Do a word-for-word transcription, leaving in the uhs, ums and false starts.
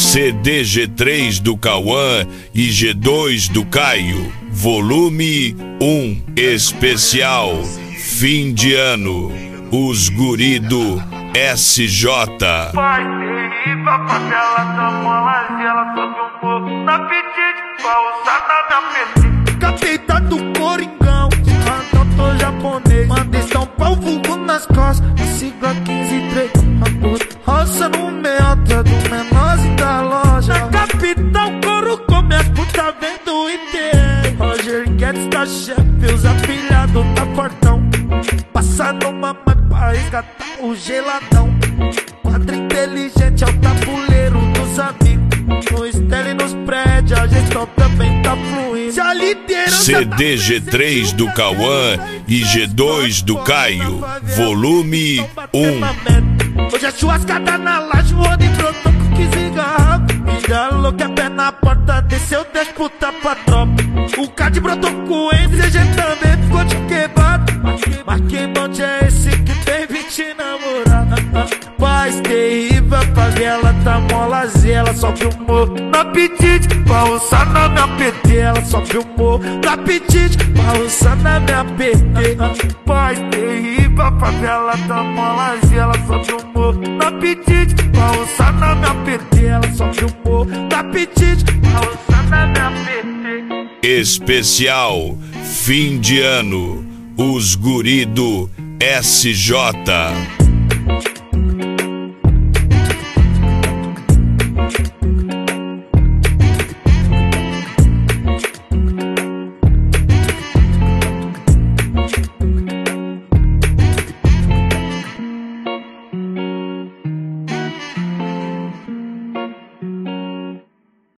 C D G três do Cauã e G dois do Caio, volume um, especial, fim de ano, os guri do S J. Vai ter pra favela da mola, ela sobe um pouco na pedida pra usar na minha pedida. Capeta do Coringão, então tô japonês. Mandei São Paulo vulgo nas costas, sigla quinze e três. Roça no meio do menorzinho da loja. Na capital, couro come as putas vendo o I T. Roger Guedes tá chefe, os afilhados tá fortão. Passa numa mãe pra resgatar o geladão. Quadro inteligente é o tabuleiro dos amigos. No estelle e nos prédios, a gestão também tá fluindo. Se a liderança C D G três do Cauã e G dois do Caio, volume um. Hoje é churrascada na laje, o Rony brotou com quinze garrafas. Miguel que é pé na porta, desceu dez puta pra tropa. O Cade brotou com o Enzo, C G também ficou de quebrado. Mas que monte é esse que tem vinte namoradas? Paz terrível, a favela tá molazinha. Ela sobe o morro no apetite pra usar na minha P T. Ela sobe o morro no apetite pra usar na minha P T. Paz terrível, a favela tá molazinha. Ela sobe o morro no apetite pra usar na minha P T. Ela sobe o morro no apetite pra usar na minha P T. Especial, fim de ano, os guri do S J.